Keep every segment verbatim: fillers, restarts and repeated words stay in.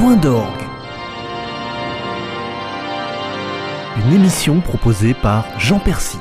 Point d'orgue. Une émission proposée par Jean Percy.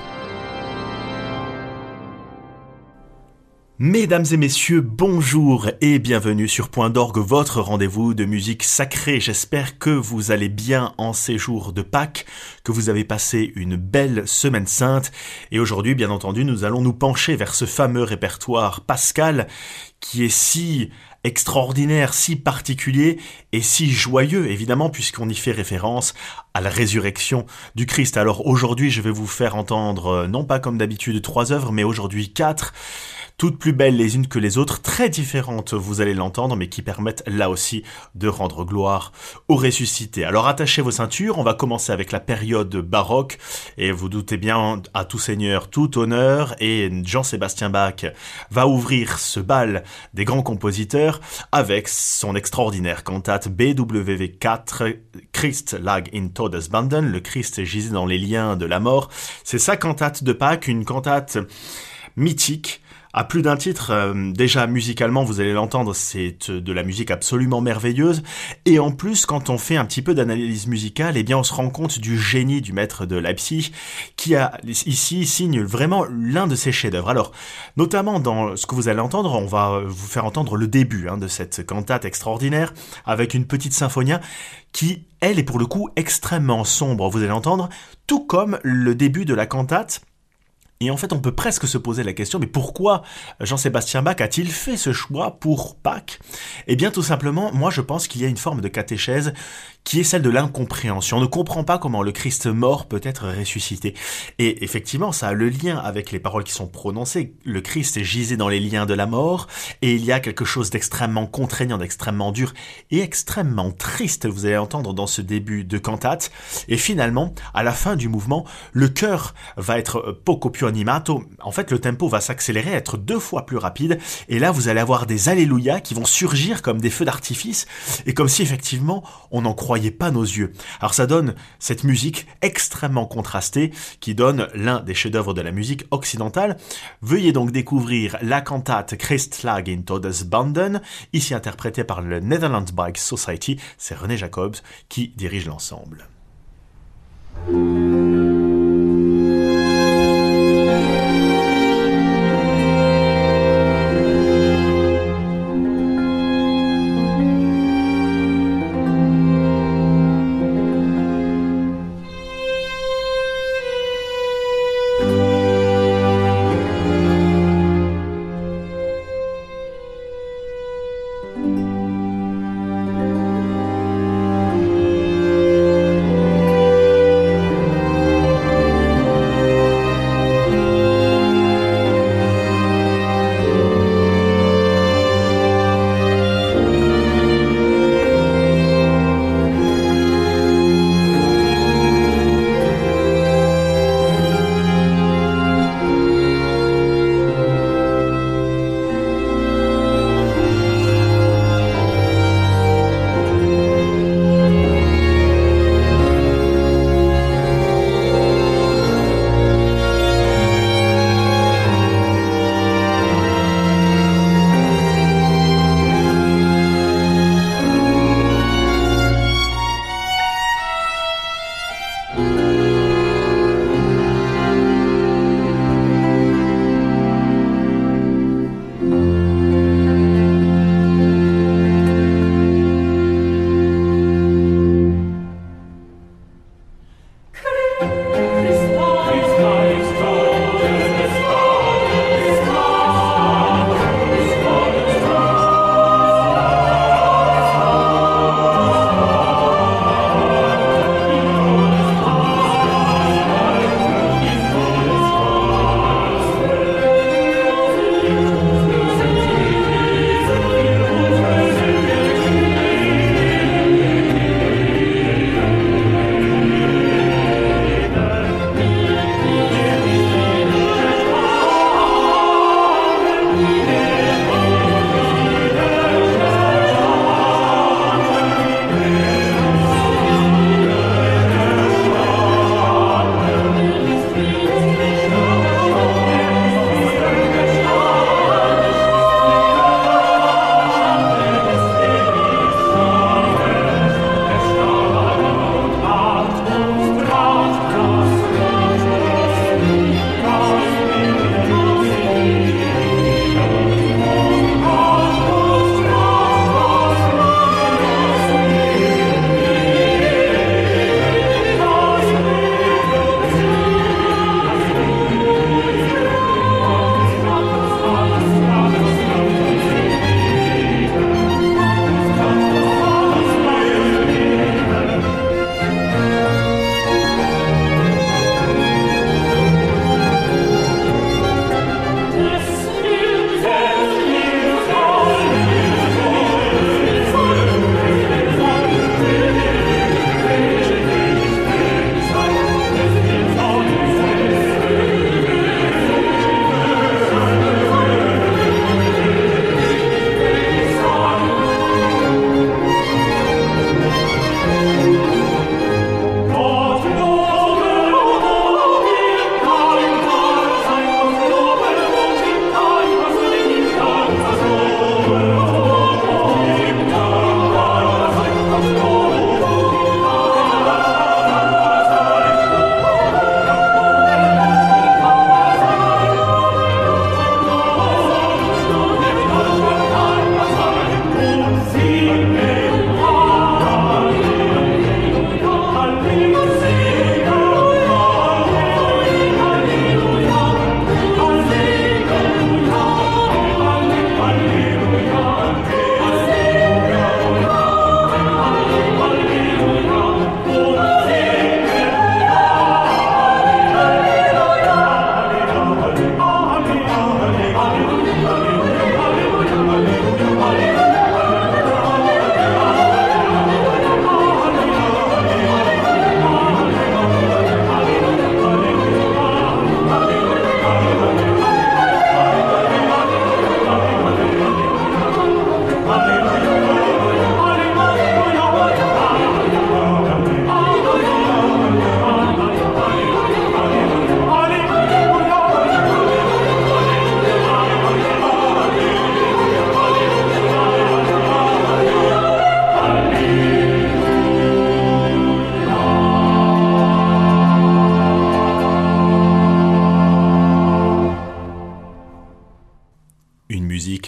Mesdames et messieurs, bonjour et bienvenue sur Point d'orgue, votre rendez-vous de musique sacrée. J'espère que vous allez bien en ces jours de Pâques, que vous avez passé une belle semaine sainte. Et aujourd'hui, bien entendu, nous allons nous pencher vers ce fameux répertoire pascal qui est si extraordinaire, si particulier et si joyeux, évidemment, puisqu'on y fait référence à la résurrection du Christ. Alors aujourd'hui, je vais vous faire entendre, non pas comme d'habitude trois œuvres, mais aujourd'hui quatre, toutes plus belles les unes que les autres, très différentes, vous allez l'entendre, mais qui permettent là aussi de rendre gloire au ressuscité. Alors attachez vos ceintures, on va commencer avec la période baroque, et vous doutez bien, à tout seigneur, tout honneur, et Jean-Sébastien Bach va ouvrir ce bal des grands compositeurs avec son extraordinaire cantate B W V quatre, Christ lag in Todesbanden, le Christ gisait dans les liens de la mort. C'est sa cantate de Pâques, une cantate mythique, à plus d'un titre. Euh, déjà musicalement, vous allez l'entendre, c'est de la musique absolument merveilleuse, et en plus, quand on fait un petit peu d'analyse musicale, eh bien on se rend compte du génie du maître de Leipzig, qui a ici signe vraiment l'un de ses chefs-d'œuvre. Alors, notamment dans ce que vous allez entendre, on va vous faire entendre le début hein, de cette cantate extraordinaire, avec une petite symphonia, qui, elle, est pour le coup extrêmement sombre, vous allez entendre, tout comme le début de la cantate. Et en fait, on peut presque se poser la question, mais pourquoi Jean-Sébastien Bach a-t-il fait ce choix pour Pâques ? Eh bien, tout simplement, moi je pense qu'il y a une forme de catéchèse qui est celle de l'incompréhension. On ne comprend pas comment le Christ mort peut être ressuscité. Et effectivement, ça a le lien avec les paroles qui sont prononcées. Le Christ gisait dans les liens de la mort, et il y a quelque chose d'extrêmement contraignant, d'extrêmement dur et extrêmement triste, vous allez entendre dans ce début de cantate. Et finalement, à la fin du mouvement, le chœur va être poco più animato. En fait, le tempo va s'accélérer, être deux fois plus rapide, et là, vous allez avoir des alléluia qui vont surgir comme des feux d'artifice, et comme si effectivement, on n'en croyait pas nos yeux. Alors ça donne cette musique extrêmement contrastée, qui donne l'un des chefs-d'œuvre de la musique occidentale. Veuillez donc découvrir la cantate Christ lag in Todesbanden, ici interprétée par le Netherlands Bach Society. C'est René Jacobs qui dirige l'ensemble.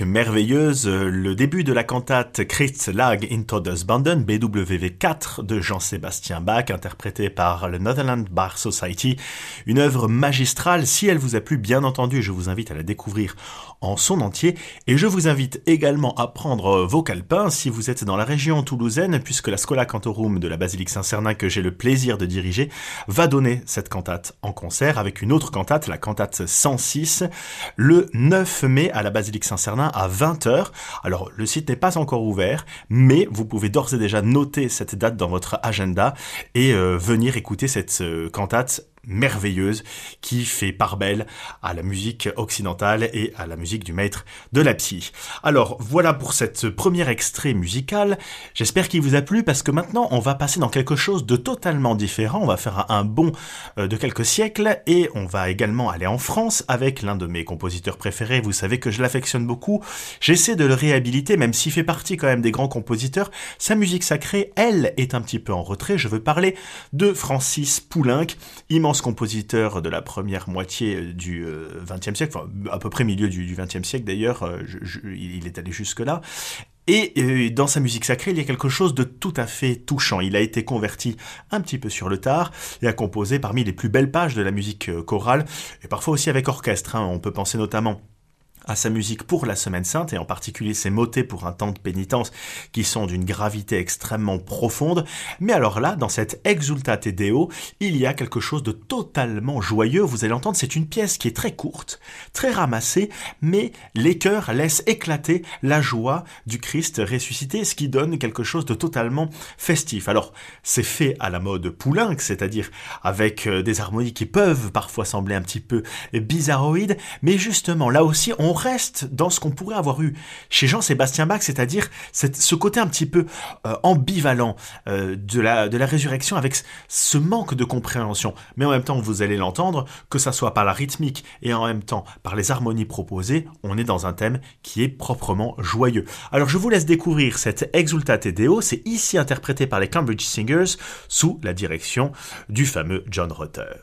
merveilleuse, le début de la cantate Christ lag in Todesbanden, B W V quatre de Jean-Sébastien Bach, interprétée par le Netherlands Bach Society. Une œuvre magistrale. Si elle vous a plu, bien entendu, je vous invite à la découvrir en son entier. Et je vous invite également à prendre vos calepins si vous êtes dans la région toulousaine, puisque la Schola Cantorum de la Basilique Saint-Cernin, que j'ai le plaisir de diriger, va donner cette cantate en concert avec une autre cantate, la cantate cent six, le neuf mai à la Basilique Saint-Cernin à vingt heures. Alors, le site n'est pas encore ouvert, mais vous pouvez d'ores et déjà noter cette date dans votre agenda et euh, venir écouter cette euh, cantate merveilleuse qui fait part belle à la musique occidentale et à la musique du maître de la psy. Alors voilà pour cette premier extrait musical, j'espère qu'il vous a plu parce que maintenant on va passer dans quelque chose de totalement différent, on va faire un bond de quelques siècles et on va également aller en France avec l'un de mes compositeurs préférés, vous savez que je l'affectionne beaucoup, j'essaie de le réhabiliter même s'il fait partie quand même des grands compositeurs, sa musique sacrée, elle, est un petit peu en retrait, je veux parler de Francis Poulenc, immense compositeur de la première moitié du vingtième siècle, enfin à peu près milieu du vingtième siècle d'ailleurs, je, je, il est allé jusque-là. Et euh, dans sa musique sacrée, il y a quelque chose de tout à fait touchant. Il a été converti un petit peu sur le tard et a composé parmi les plus belles pages de la musique chorale, et parfois aussi avec orchestre, hein. On peut penser notamment à sa musique pour la Semaine Sainte, et en particulier ses motets pour un temps de pénitence qui sont d'une gravité extrêmement profonde. Mais alors là, dans cette Exultate Deo, il y a quelque chose de totalement joyeux. Vous allez entendre, c'est une pièce qui est très courte, très ramassée, mais les chœurs laissent éclater la joie du Christ ressuscité, ce qui donne quelque chose de totalement festif. Alors, c'est fait à la mode Poulenc, c'est-à-dire avec des harmonies qui peuvent parfois sembler un petit peu bizarroïdes, mais justement, là aussi, on On reste dans ce qu'on pourrait avoir eu chez Jean-Sébastien Bach, c'est-à-dire cette, ce côté un petit peu euh, ambivalent euh, de, la, de la résurrection avec ce manque de compréhension. Mais en même temps, vous allez l'entendre, que ça soit par la rythmique et en même temps par les harmonies proposées, on est dans un thème qui est proprement joyeux. Alors je vous laisse découvrir cette Exultate Deo, c'est ici interprété par les Cambridge Singers sous la direction du fameux John Rutter.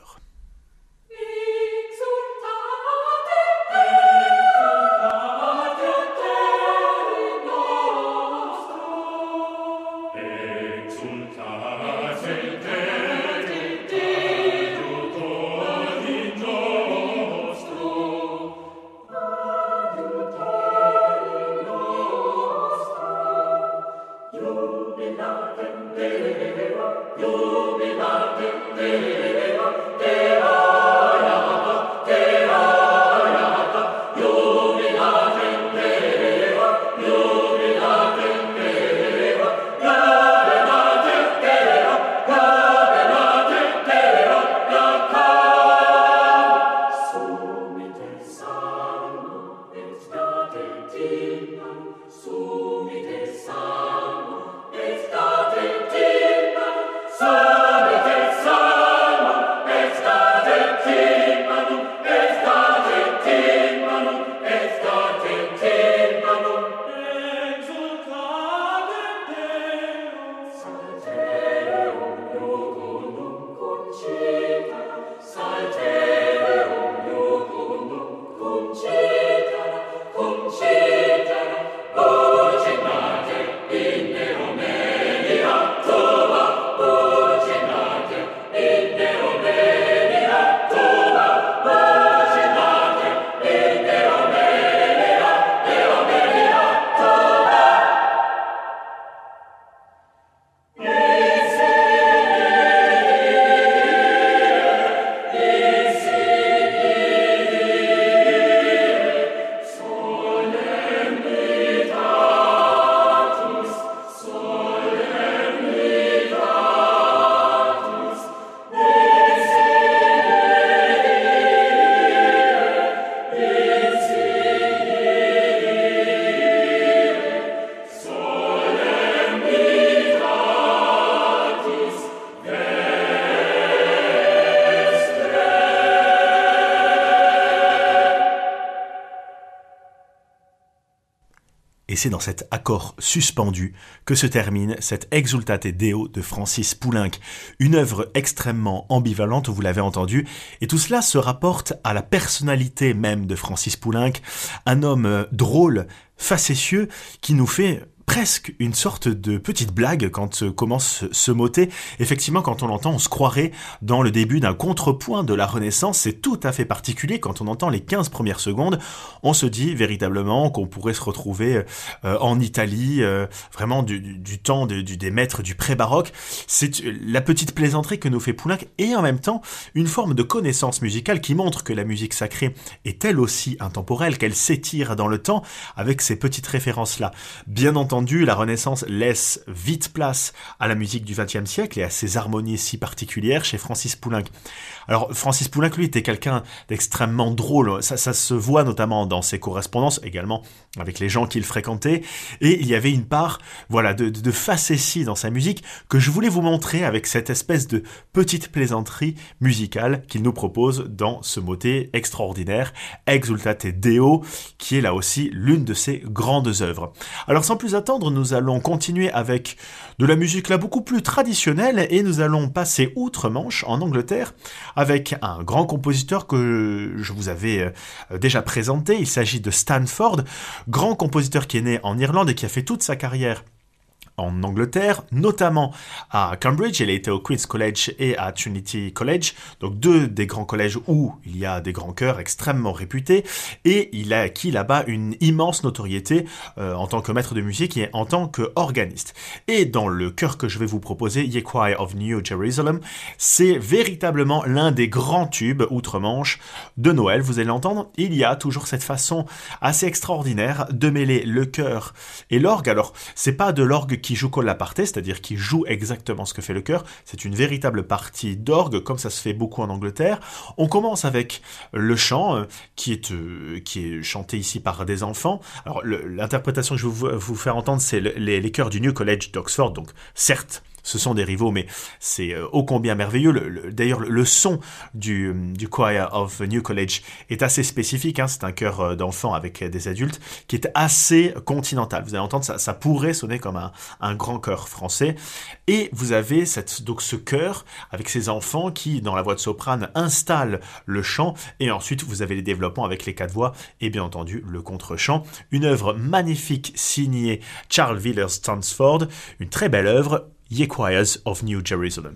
Sumite sanum, c'est dans cet accord suspendu que se termine cet Exultate Deo de Francis Poulenc, une œuvre extrêmement ambivalente, vous l'avez entendu, et tout cela se rapporte à la personnalité même de Francis Poulenc, un homme drôle, facétieux, qui nous fait presque une sorte de petite blague quand euh, commence ce motet. Effectivement, quand on l'entend, on se croirait dans le début d'un contrepoint de la Renaissance. C'est tout à fait particulier. Quand on entend les quinze premières secondes, on se dit véritablement qu'on pourrait se retrouver euh, en Italie, euh, vraiment du, du, du temps de, du, des maîtres du pré-baroque. C'est la petite plaisanterie que nous fait Poulenc et en même temps une forme de connaissance musicale qui montre que la musique sacrée est elle aussi intemporelle, qu'elle s'étire dans le temps avec ces petites références-là. Bien entendu, la Renaissance laisse vite place à la musique du vingtième siècle et à ses harmonies si particulières chez Francis Poulenc. Alors, Francis Poulenc, lui, était quelqu'un d'extrêmement drôle. Ça, ça se voit notamment dans ses correspondances, également avec les gens qu'il fréquentait. Et il y avait une part, voilà, de, de, de facétie dans sa musique que je voulais vous montrer avec cette espèce de petite plaisanterie musicale qu'il nous propose dans ce motet extraordinaire, Exultate Deo, qui est là aussi l'une de ses grandes œuvres. Alors, sans plus attendre, nous allons continuer avec de la musique là beaucoup plus traditionnelle et nous allons passer outre-Manche en Angleterre avec un grand compositeur que je vous avais déjà présenté. Il s'agit de Stan Ford, grand compositeur qui est né en Irlande et qui a fait toute sa carrière en Angleterre, notamment à Cambridge. Il a été au Queen's College et à Trinity College, donc deux des grands collèges où il y a des grands chœurs extrêmement réputés, et il a acquis là-bas une immense notoriété euh, en tant que maître de musique et en tant qu'organiste. Et dans le chœur que je vais vous proposer, Ye Choir of New Jerusalem, c'est véritablement l'un des grands tubes outre-Manche de Noël. Vous allez l'entendre, il y a toujours cette façon assez extraordinaire de mêler le chœur et l'orgue. Alors, c'est pas de l'orgue qui joue con la parte, c'est-à-dire qui joue exactement ce que fait le chœur, c'est une véritable partie d'orgue, comme ça se fait beaucoup en Angleterre. On commence avec le chant, euh, qui, est, euh, qui est chanté ici par des enfants. Alors, le, l'interprétation que je vais vous, vous faire entendre, c'est le, les, les chœurs du New College d'Oxford, donc certes, ce sont des rivaux, mais c'est euh, ô combien merveilleux. Le, le, d'ailleurs, le, le son du, du Choir of New College est assez spécifique. Hein, c'est un chœur d'enfants avec des adultes qui est assez continental. Vous allez entendre, ça, ça pourrait sonner comme un, un grand chœur français. Et vous avez cette, donc ce chœur avec ces enfants qui, dans la voix de soprane, installent le chant. Et ensuite, vous avez les développements avec les quatre voix et bien entendu le contre-chant. Une œuvre magnifique signée Charles Villiers Stansford. Une très belle œuvre. Ye Choirs of New Jerusalem.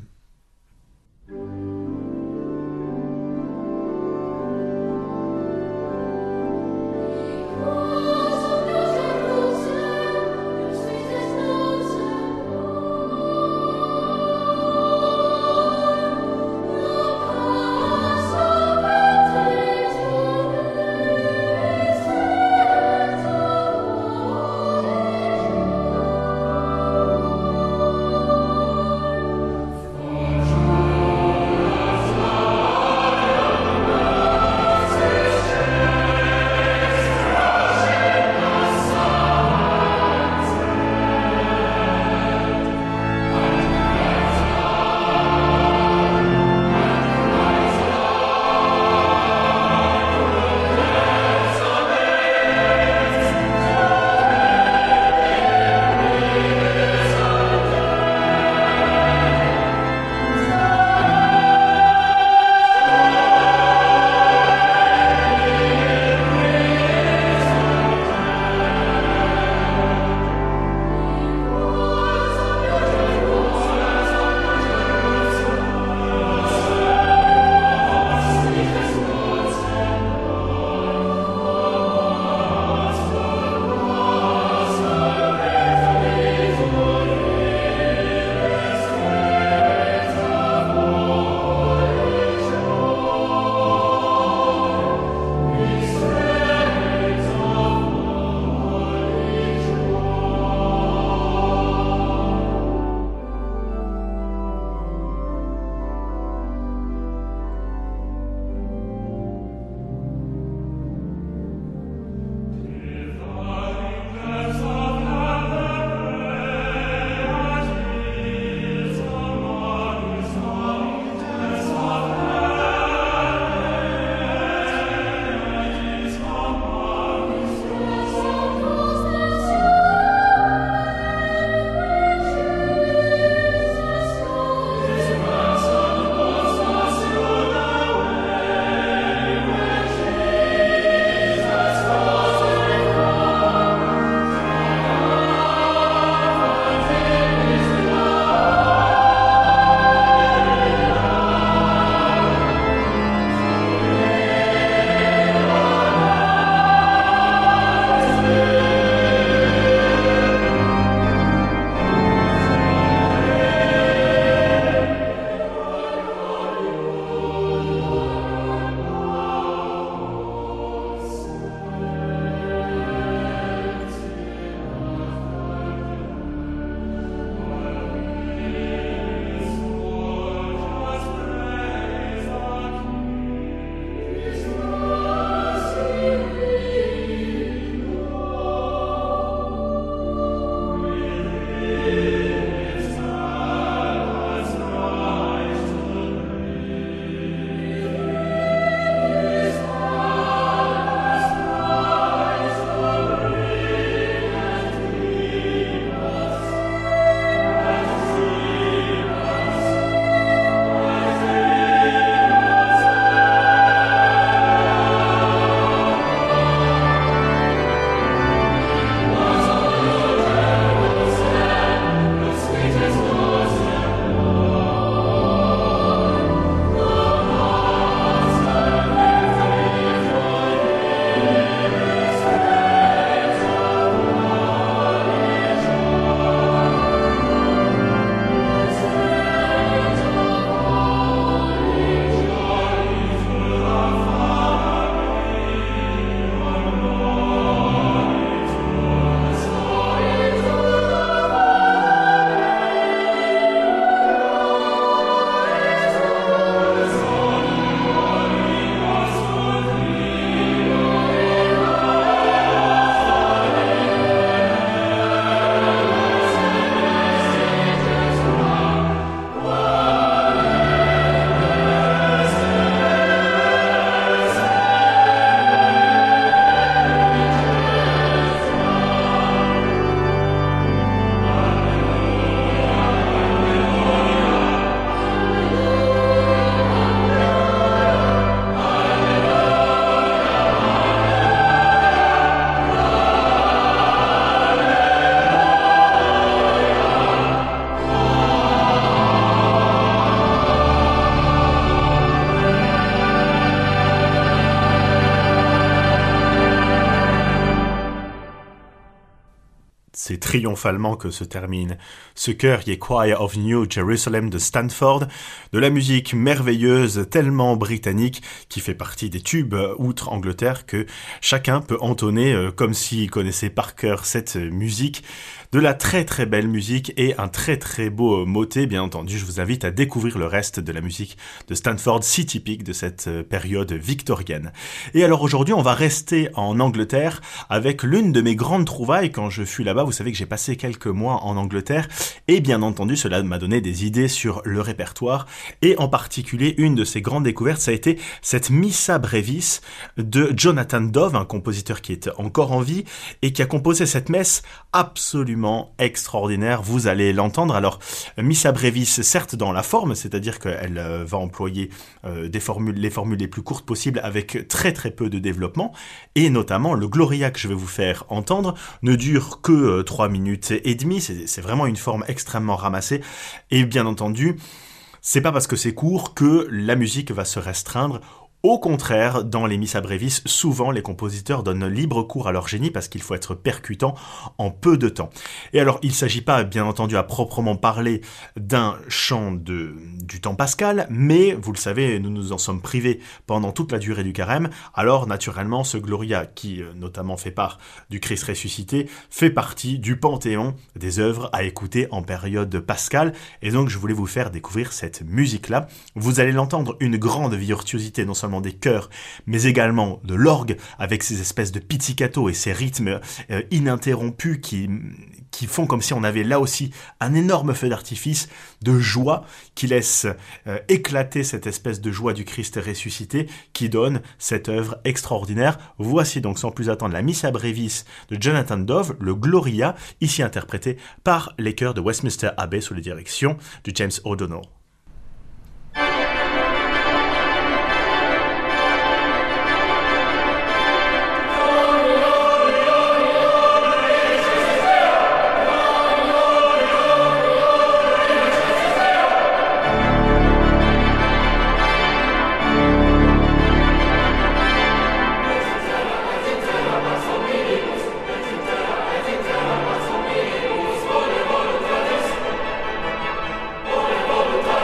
Oh triomphalement que se termine ce chœur Ye Choir of New Jerusalem de Stanford, de la musique merveilleuse, tellement britannique, qui fait partie des tubes outre-Angleterre que chacun peut entonner euh, comme s'il connaissait par cœur cette musique. De la très très belle musique et un très très beau motet, bien entendu. Je vous invite à découvrir le reste de la musique de Stanford, si typique de cette période victorienne. Et alors aujourd'hui, on va rester en Angleterre avec l'une de mes grandes trouvailles quand je fus là-bas. Vous savez que j'ai passé quelques mois en Angleterre et bien entendu, cela m'a donné des idées sur le répertoire et en particulier, une de ces grandes découvertes, ça a été cette Missa Brevis de Jonathan Dove, un compositeur qui est encore en vie et qui a composé cette messe absolument extraordinaire, vous allez l'entendre. Alors, Missa Brevis, certes dans la forme, c'est-à-dire qu'elle euh, va employer euh, des formules, les formules les plus courtes possibles avec très très peu de développement, et notamment le Gloria que je vais vous faire entendre ne dure que euh, trois minutes et demie, c'est, c'est vraiment une forme extrêmement ramassée, et bien entendu, c'est pas parce que c'est court que la musique va se restreindre. Au contraire, dans les Missa Brevis, souvent les compositeurs donnent libre cours à leur génie parce qu'il faut être percutant en peu de temps. Et alors, il ne s'agit pas, bien entendu, à proprement parler d'un chant de, du temps pascal, mais, vous le savez, nous nous en sommes privés pendant toute la durée du carême, alors naturellement, ce Gloria, qui euh, notamment fait part du Christ ressuscité, fait partie du panthéon des œuvres à écouter en période pascale, et donc je voulais vous faire découvrir cette musique-là. Vous allez l'entendre, une grande virtuosité, non seulement des chœurs, mais également de l'orgue, avec ces espèces de pizzicato et ces rythmes euh, ininterrompus qui, qui font comme si on avait là aussi un énorme feu d'artifice de joie qui laisse euh, éclater cette espèce de joie du Christ ressuscité qui donne cette œuvre extraordinaire. Voici donc sans plus attendre la Missa Brevis de Jonathan Dove, le Gloria, ici interprété par les chœurs de Westminster Abbey sous la direction de James O'Donnell. All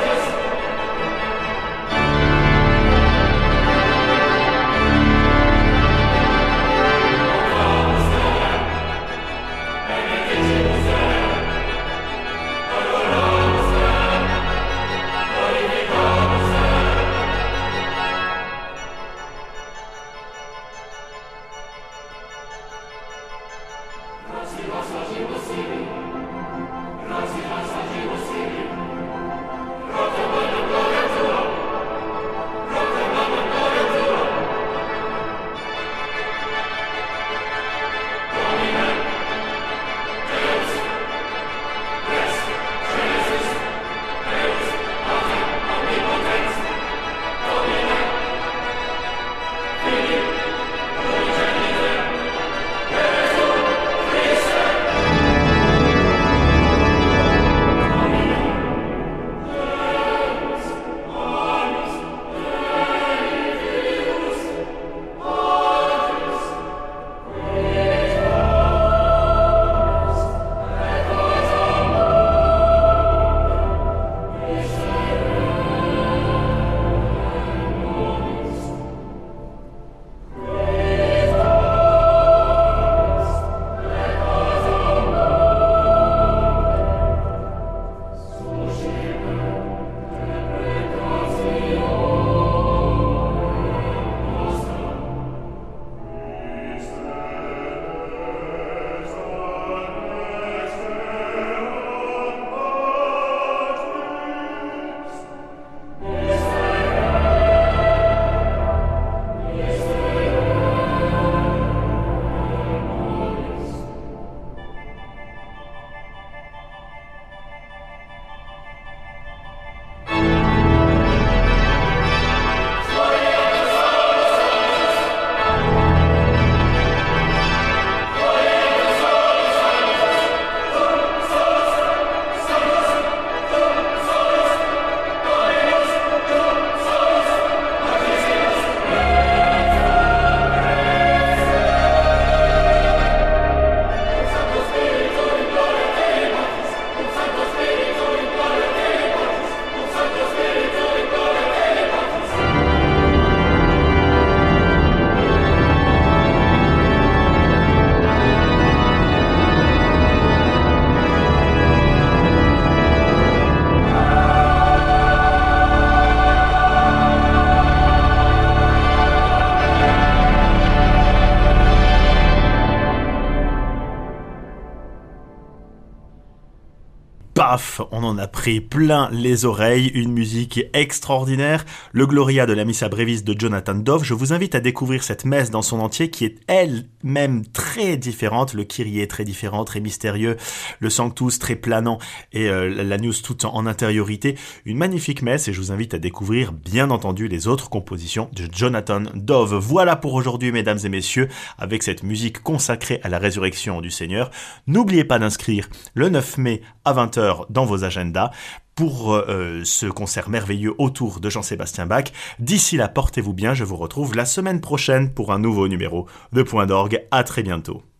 paf, on en a pris plein les oreilles, une musique extraordinaire, le Gloria de la Missa Brevis de Jonathan Dove. Je vous invite à découvrir cette messe dans son entier qui est elle-même très différente, le Kyrie est très différent, très mystérieux, le Sanctus très planant et euh, l'Agnus tout en intériorité. Une magnifique messe et je vous invite à découvrir bien entendu les autres compositions de Jonathan Dove. Voilà pour aujourd'hui mesdames et messieurs, avec cette musique consacrée à la résurrection du Seigneur. N'oubliez pas d'inscrire le neuf mai à vingt heures dans vos agendas pour euh, ce concert merveilleux autour de Jean-Sébastien Bach. D'ici là, portez-vous bien, je vous retrouve la semaine prochaine pour un nouveau numéro de Point d'Orgue. À très bientôt.